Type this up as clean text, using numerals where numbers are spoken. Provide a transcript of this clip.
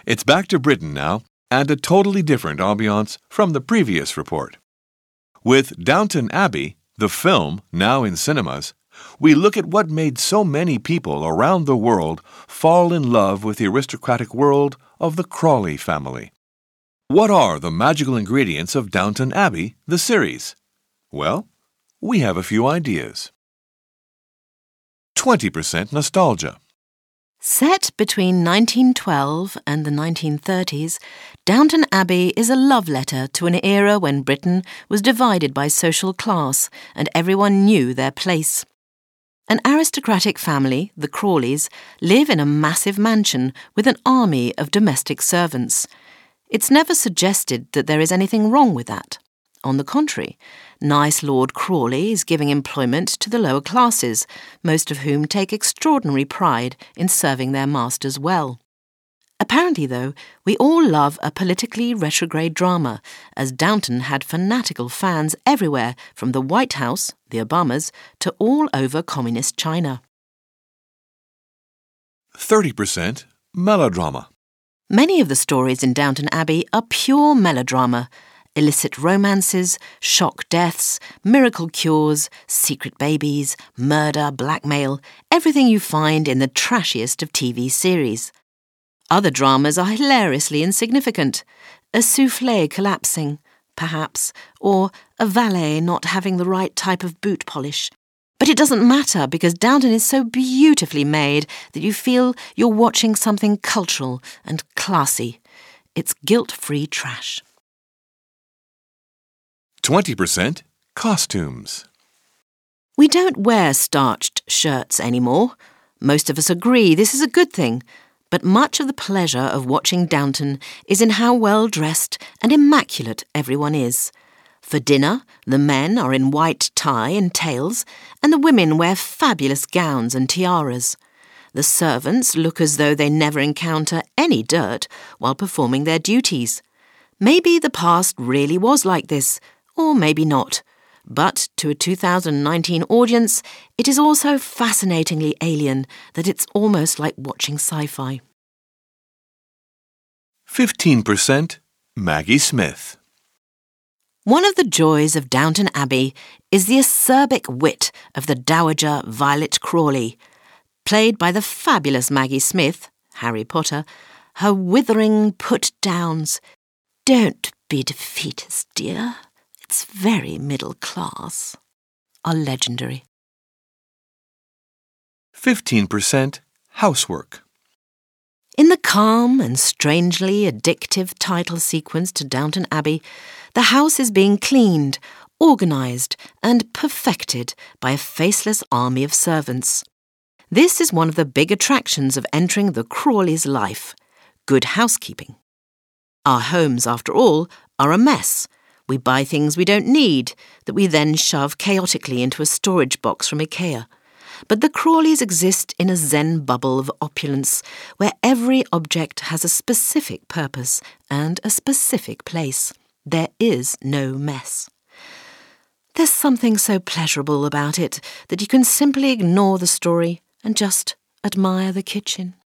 It's back to Britain now, and a totally different ambiance from the previous report. With Downton Abbey, the film, now in cinemas, we look at what made so many people around the world fall in love with the aristocratic world of the Crawley family. What are the magical ingredients of Downton Abbey, the series? Well, we have a few ideas. 20% nostalgia. Set between 1912 and the 1930s, Downton Abbey is a love letter to an era when Britain was divided by social class and everyone knew their place. An aristocratic family, the Crawleys, live in a massive mansion with an army of domestic servants. It's never suggested that there is anything wrong with that. On the contrary, nice Lord Crawley is giving employment to the lower classes, most of whom take extraordinary pride in serving their masters well. Apparently, though, we all love a politically retrograde drama, as Downton had fanatical fans everywhere, from the White House, the Obamas, to all over communist China. 30% melodrama. Many of the stories in Downton Abbey are pure melodrama. Illicit romances, shock deaths, miracle cures, secret babies, murder, blackmail, everything you find in the trashiest of TV series. Other dramas are hilariously insignificant. A soufflé collapsing, perhaps, or a valet not having the right type of boot polish. But it doesn't matter because Downton is so beautifully made that you feel you're watching something cultural and classy. It's guilt-free trash. 20% costumes. We don't wear starched shirts anymore. Most of us agree this is a good thing. But much of the pleasure of watching Downton is in how well dressed and immaculate everyone is. For dinner, the men are in white tie and tails, and the women wear fabulous gowns and tiaras. The servants look as though they never encounter any dirt while performing their duties. Maybe the past really was like this, or maybe not. But to a 2019 audience, it is also fascinatingly alien that it's almost like watching sci-fi. 15% Maggie Smith. One of the joys of Downton Abbey is the acerbic wit of the Dowager Violet Crawley, played by the fabulous Maggie Smith, Harry Potter. Her withering put-downs, "Don't be defeatist, dear. It's very middle class," are legendary. 15% housework. In the calm and strangely addictive title sequence to Downton Abbey, the house is being cleaned, organised and perfected by a faceless army of servants. This is one of the big attractions of entering the Crawleys' life: good housekeeping. Our homes, after all, are a mess. We buy things we don't need, that we then shove chaotically into a storage box from IKEA. But the Crawleys exist in a zen bubble of opulence, where every object has a specific purpose and a specific place. There is no mess. There's something so pleasurable about it that you can simply ignore the story and just admire the kitchen.